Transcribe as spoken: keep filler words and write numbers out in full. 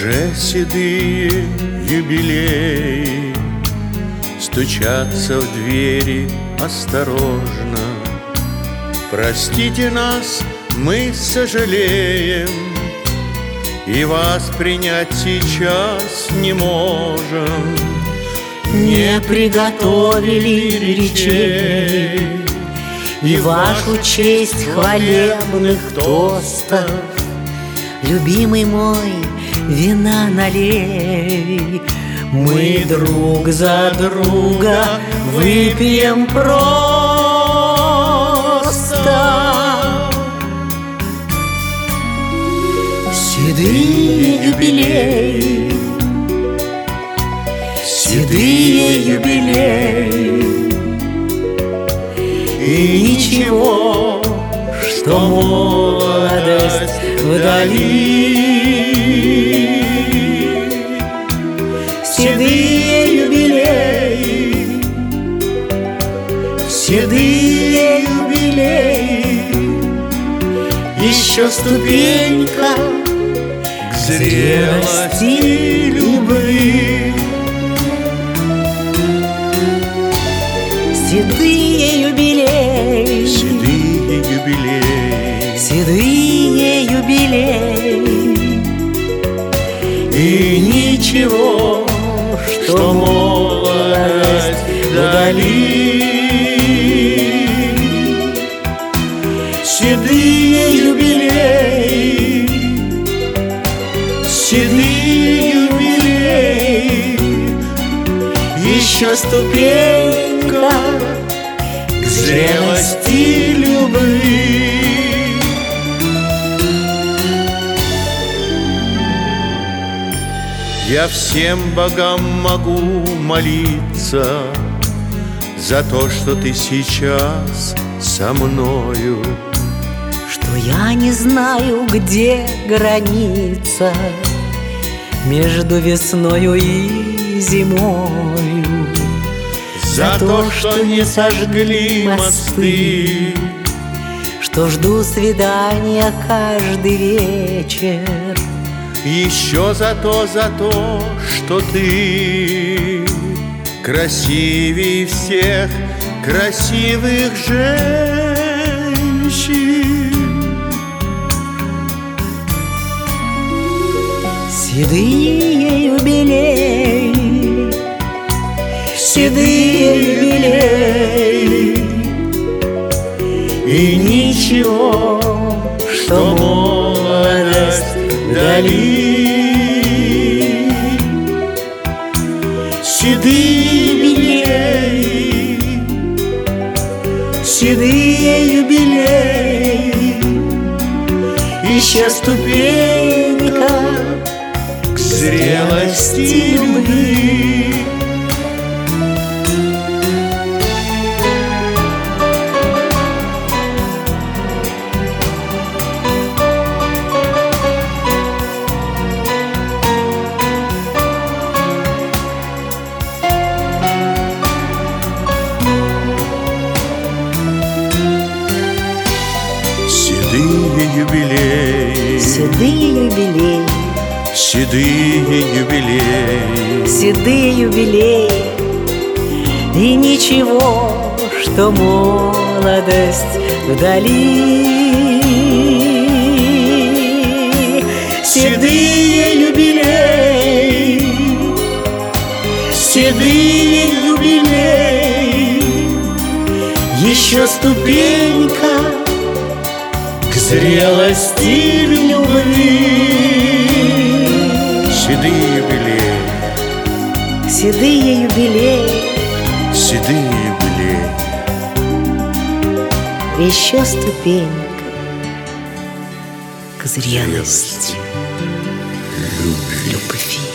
Уже седые юбилеи стучатся в двери осторожно. Простите нас, мы сожалеем, и вас принять сейчас не можем. Не приготовили речей и вашу честь хвалебных тостов. Любимый мой, вина налей, мы друг за друга выпьем просто. Седые юбилеи, седые юбилеи, и ничего, что молодость вдали. Седые юбилеи, седые юбилеи, еще ступенька к зрелости любви. Седые юбилеи, Седые юбилеи, седые юбилеи, и ничего, что молодость вдали. Седые юбилеи, седые юбилеи, еще ступенька к зрелости любви. Я всем богам могу молиться за то, что ты сейчас со мною. Что я не знаю, где граница между весною и зимою. За то, что не сожгли мосты, что жду свидания каждый вечер. Еще за то, за то, что ты красивей всех красивых женщин. Седые юбилеи, седые юбилеи, и ничего, что молодость вдали. Седые юбилеи, седые юбилеи, еще ступенька к зрелости любви. Седые юбилеи, седые юбилеи, седые юбилеи, седые юбилеи, и ничего, что молодость вдали. Седые юбилеи, седые юбилеи, еще ступенька к зрелости любви. седые юбилеи, Седые юбилеи, седые юбилеи, еще ступенька к зрелости любви.